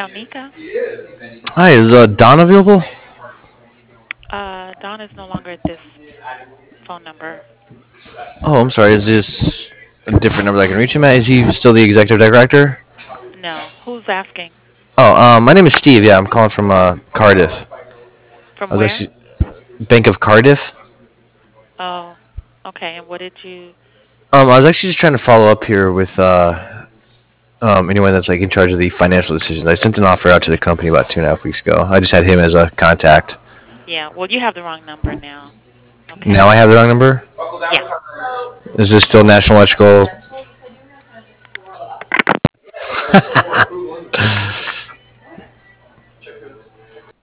Mika. Hi, is Don available? Don is no longer at this phone number. Oh, I'm sorry. Is this a different number that I can reach him at? Is he still the executive director? No. Who's asking? Oh, my name is Steve. Yeah, I'm calling from Cardiff. From I was where? actually Bank of Cardiff. Oh, okay. And what did you? I was actually just trying to follow up here with anyone that's like in charge of the financial decisions. I sent an offer out to the company about 2.5 weeks ago. I just had him as a contact. Yeah. Well, you have the wrong number now. Now Okay. I have the wrong number. Yeah. Is this still National Electrical?